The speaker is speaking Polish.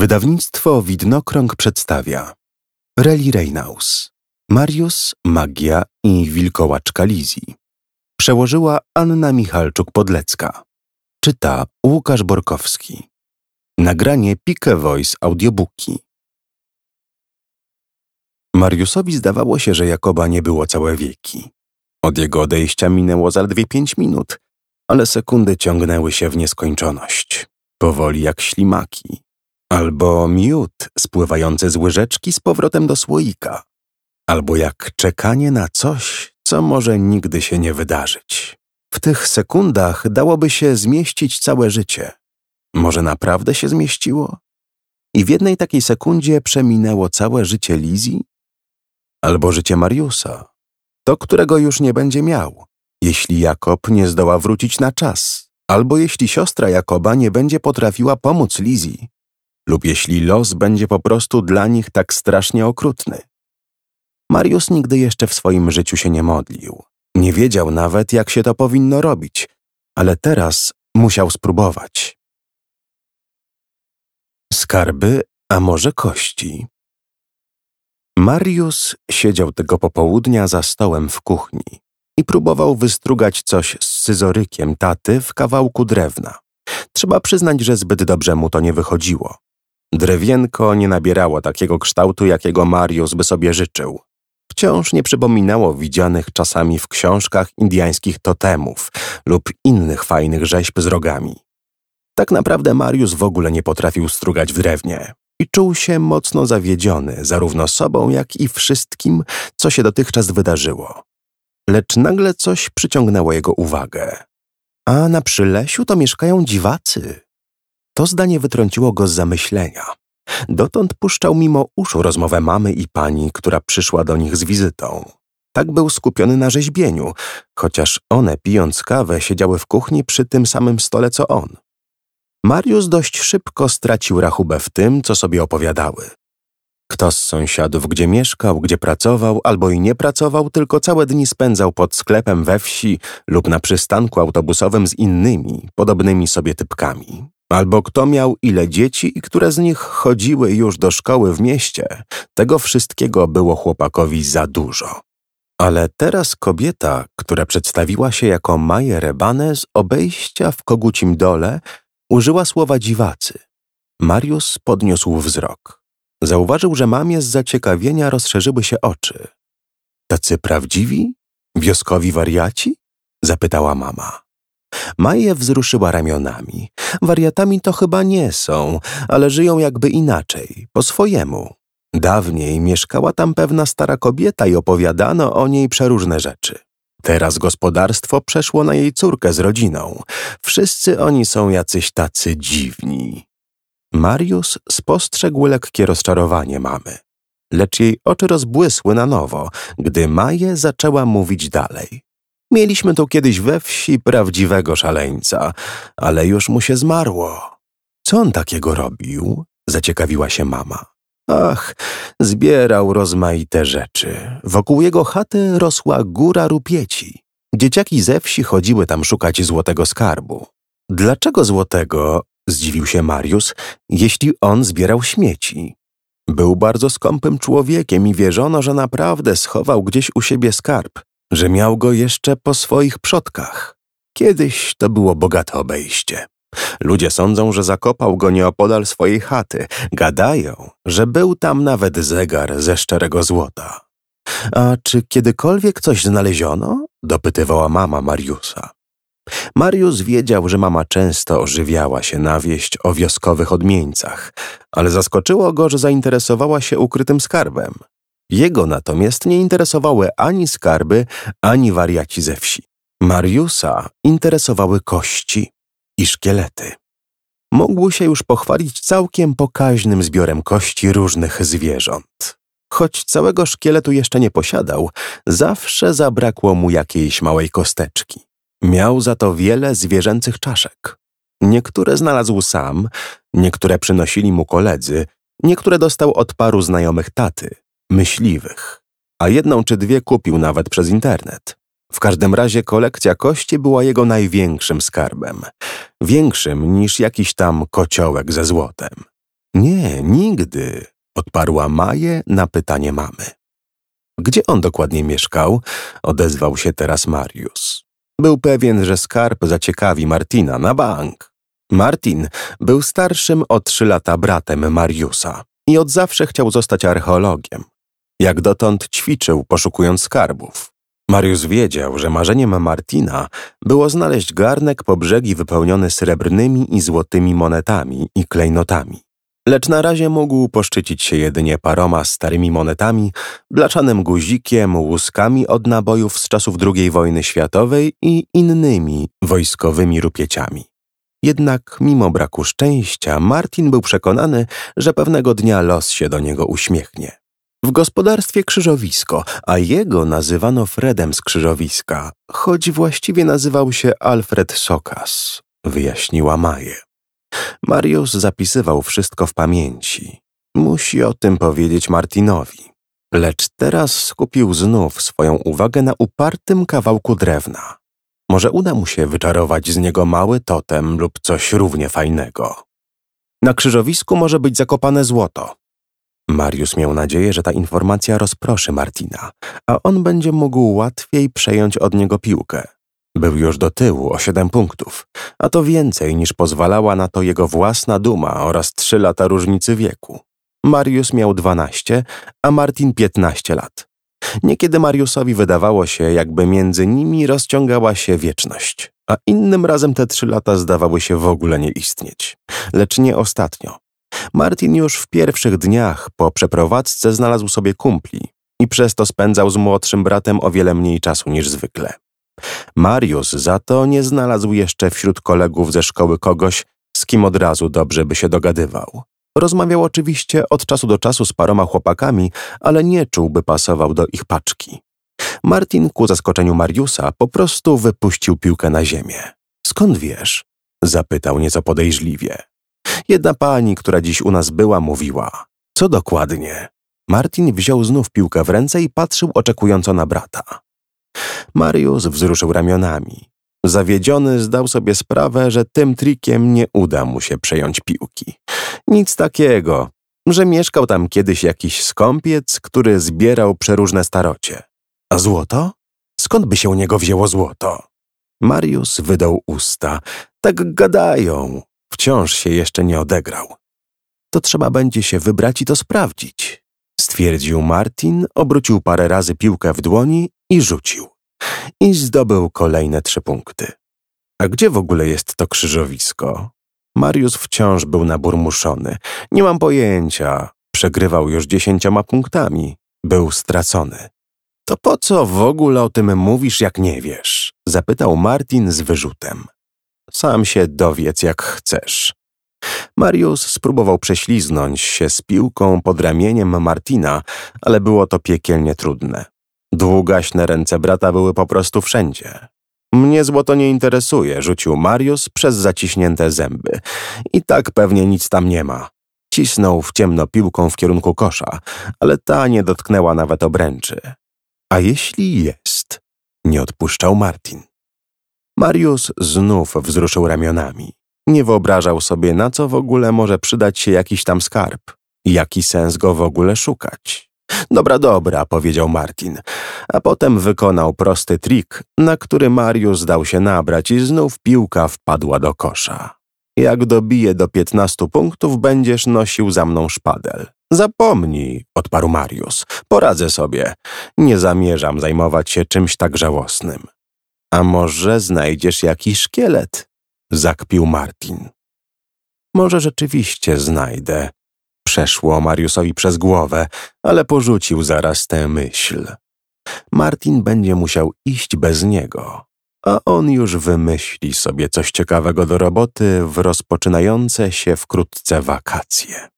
Wydawnictwo Widnokrąg przedstawia Reli Reynaus, Mariusz, Magia i Wilkołaczka Lizzie. Przełożyła Anna Michalczuk-Podlecka. Czyta Łukasz Borkowski. Nagranie Pike Voice Audiobooki. Mariuszowi zdawało się, że Jakoba nie było całe wieki. Od jego odejścia minęło zaledwie 5 minut, ale sekundy ciągnęły się w nieskończoność, powoli jak ślimaki, albo miód spływający z łyżeczki z powrotem do słoika, albo jak czekanie na coś, co może nigdy się nie wydarzyć. W tych sekundach dałoby się zmieścić całe życie. Może naprawdę się zmieściło? I w jednej takiej sekundzie przeminęło całe życie Lizzie? Albo życie Mariusza, to którego już nie będzie miał, jeśli Jakob nie zdoła wrócić na czas, albo jeśli siostra Jakoba nie będzie potrafiła pomóc Lizzie, lub jeśli los będzie po prostu dla nich tak strasznie okrutny. Mariusz nigdy jeszcze w swoim życiu się nie modlił. Nie wiedział nawet, jak się to powinno robić, ale teraz musiał spróbować. Skarby, a może kości? Mariusz siedział tego popołudnia za stołem w kuchni i próbował wystrugać coś z scyzorykiem taty w kawałku drewna. Trzeba przyznać, że zbyt dobrze mu to nie wychodziło. Drewienko nie nabierało takiego kształtu, jakiego Mariusz by sobie życzył. Wciąż nie przypominało widzianych czasami w książkach indyjskich totemów lub innych fajnych rzeźb z rogami. Tak naprawdę Mariusz w ogóle nie potrafił strugać w drewnie i czuł się mocno zawiedziony zarówno sobą, jak i wszystkim, co się dotychczas wydarzyło. Lecz nagle coś przyciągnęło jego uwagę. A na Przylesiu to mieszkają dziwacy. To zdanie wytrąciło go z zamyślenia. Dotąd puszczał mimo uszu rozmowę mamy i pani, która przyszła do nich z wizytą. Tak był skupiony na rzeźbieniu, chociaż one, pijąc kawę, siedziały w kuchni przy tym samym stole co on. Mariusz dość szybko stracił rachubę w tym, co sobie opowiadały. Kto z sąsiadów gdzie mieszkał, gdzie pracował, albo i nie pracował, tylko całe dni spędzał pod sklepem we wsi lub na przystanku autobusowym z innymi, podobnymi sobie typkami. Albo kto miał ile dzieci i które z nich chodziły już do szkoły w mieście. Tego wszystkiego było chłopakowi za dużo. Ale teraz kobieta, która przedstawiła się jako Maja Rebane z obejścia w Kogucim Dole, użyła słowa dziwacy. Mariusz podniósł wzrok. Zauważył, że mamie z zaciekawienia rozszerzyły się oczy. Tacy prawdziwi? Wioskowi wariaci? Zapytała mama. Maja wzruszyła ramionami. Wariatami to chyba nie są, ale żyją jakby inaczej, po swojemu. Dawniej mieszkała tam pewna stara kobieta i opowiadano o niej przeróżne rzeczy. Teraz gospodarstwo przeszło na jej córkę z rodziną. Wszyscy oni są jacyś tacy dziwni. Mariusz spostrzegł lekkie rozczarowanie mamy, lecz jej oczy rozbłysły na nowo, gdy Maja zaczęła mówić dalej. Mieliśmy tu kiedyś we wsi prawdziwego szaleńca, ale już mu się zmarło. Co on takiego robił? Zaciekawiła się mama. Ach, zbierał rozmaite rzeczy. Wokół jego chaty rosła góra rupieci. Dzieciaki ze wsi chodziły tam szukać złotego skarbu. Dlaczego złotego? Zdziwił się Mariusz, jeśli on zbierał śmieci. Był bardzo skąpym człowiekiem i wierzono, że naprawdę schował gdzieś u siebie skarb, że miał go jeszcze po swoich przodkach. Kiedyś to było bogate obejście. Ludzie sądzą, że zakopał go nieopodal swojej chaty. Gadają, że był tam nawet zegar ze szczerego złota. A czy kiedykolwiek coś znaleziono? Dopytywała mama Mariusza. Mariusz wiedział, że mama często ożywiała się na wieść o wioskowych odmieńcach, ale zaskoczyło go, że zainteresowała się ukrytym skarbem. Jego natomiast nie interesowały ani skarby, ani wariaci ze wsi. Mariusza interesowały kości i szkielety. Mógł się już pochwalić całkiem pokaźnym zbiorem kości różnych zwierząt. Choć całego szkieletu jeszcze nie posiadał, zawsze zabrakło mu jakiejś małej kosteczki. Miał za to wiele zwierzęcych czaszek. Niektóre znalazł sam, niektóre przynosili mu koledzy, niektóre dostał od paru znajomych taty, myśliwych, a jedną czy dwie kupił nawet przez internet. W każdym razie kolekcja kości była jego największym skarbem. Większym niż jakiś tam kociołek ze złotem. Nie, nigdy, odparła Maję na pytanie mamy. Gdzie on dokładnie mieszkał? Odezwał się teraz Mariusz. Był pewien, że skarb zaciekawi Martina na bank. Martin był starszym o 3 lata bratem Mariusza i od zawsze chciał zostać archeologiem. Jak dotąd ćwiczył, poszukując skarbów. Mariusz wiedział, że marzeniem Martina było znaleźć garnek po brzegi wypełniony srebrnymi i złotymi monetami i klejnotami. Lecz na razie mógł poszczycić się jedynie paroma starymi monetami, blaszanym guzikiem, łuskami od nabojów z czasów II wojny światowej i innymi wojskowymi rupieciami. Jednak mimo braku szczęścia Martin był przekonany, że pewnego dnia los się do niego uśmiechnie. W gospodarstwie Krzyżowisko, a jego nazywano Fredem z Krzyżowiska, choć właściwie nazywał się Alfred Sokas, wyjaśniła Maję. Mariusz zapisywał wszystko w pamięci. Musi o tym powiedzieć Martinowi. Lecz teraz skupił znów swoją uwagę na upartym kawałku drewna. Może uda mu się wyczarować z niego mały totem lub coś równie fajnego. Na Krzyżowisku może być zakopane złoto. Mariusz miał nadzieję, że ta informacja rozproszy Martina, a on będzie mógł łatwiej przejąć od niego piłkę. Był już do tyłu o 7 punktów, a to więcej niż pozwalała na to jego własna duma oraz 3 lata różnicy wieku. Mariusz miał 12, a Martin 15 lat. Niekiedy Mariuszowi wydawało się, jakby między nimi rozciągała się wieczność, a innym razem te 3 lata zdawały się w ogóle nie istnieć. Lecz nie ostatnio. Martin już w pierwszych dniach po przeprowadzce znalazł sobie kumpli i przez to spędzał z młodszym bratem o wiele mniej czasu niż zwykle. Mariusz za to nie znalazł jeszcze wśród kolegów ze szkoły kogoś, z kim od razu dobrze by się dogadywał. Rozmawiał oczywiście od czasu do czasu z paroma chłopakami, ale nie czuł, by pasował do ich paczki. Martin ku zaskoczeniu Mariusza po prostu wypuścił piłkę na ziemię. Skąd wiesz? Zapytał nieco podejrzliwie. Jedna pani, która dziś u nas była, mówiła. Co dokładnie? Martin wziął znów piłkę w ręce i patrzył oczekująco na brata. Mariusz wzruszył ramionami. Zawiedziony zdał sobie sprawę, że tym trikiem nie uda mu się przejąć piłki. Nic takiego, że mieszkał tam kiedyś jakiś skąpiec, który zbierał przeróżne starocie. A złoto? Skąd by się u niego wzięło złoto? Mariusz wydał usta. Tak gadają. Wciąż się jeszcze nie odegrał. To trzeba będzie się wybrać i to sprawdzić, stwierdził Martin, obrócił parę razy piłkę w dłoni i rzucił. I zdobył kolejne 3 punkty. A gdzie w ogóle jest to Krzyżowisko? Mariusz wciąż był naburmuszony. Nie mam pojęcia. Przegrywał już 10 punktami. Był stracony. To po co w ogóle o tym mówisz, jak nie wiesz? Zapytał Martin z wyrzutem. Sam się dowiedz, jak chcesz. Mariusz spróbował prześliznąć się z piłką pod ramieniem Martina, ale było to piekielnie trudne. Długaśne ręce brata były po prostu wszędzie. Mnie złoto nie interesuje, rzucił Mariusz przez zaciśnięte zęby. I tak pewnie nic tam nie ma. Cisnął w ciemno piłką w kierunku kosza, ale ta nie dotknęła nawet obręczy. A jeśli jest? Nie odpuszczał Martin. Mariusz znów wzruszył ramionami. Nie wyobrażał sobie, na co w ogóle może przydać się jakiś tam skarb. Jaki sens go w ogóle szukać? Dobra, powiedział Martin, a potem wykonał prosty trik, na który Mariusz dał się nabrać i znów piłka wpadła do kosza. Jak dobiję do 15 punktów, będziesz nosił za mną szpadel. Zapomnij, odparł Mariusz, poradzę sobie. Nie zamierzam zajmować się czymś tak żałosnym. A może znajdziesz jakiś szkielet? Zakpił Martin. Może rzeczywiście znajdę. Przeszło Mariuszowi przez głowę, ale porzucił zaraz tę myśl. Martin będzie musiał iść bez niego, a on już wymyśli sobie coś ciekawego do roboty w rozpoczynające się wkrótce wakacje.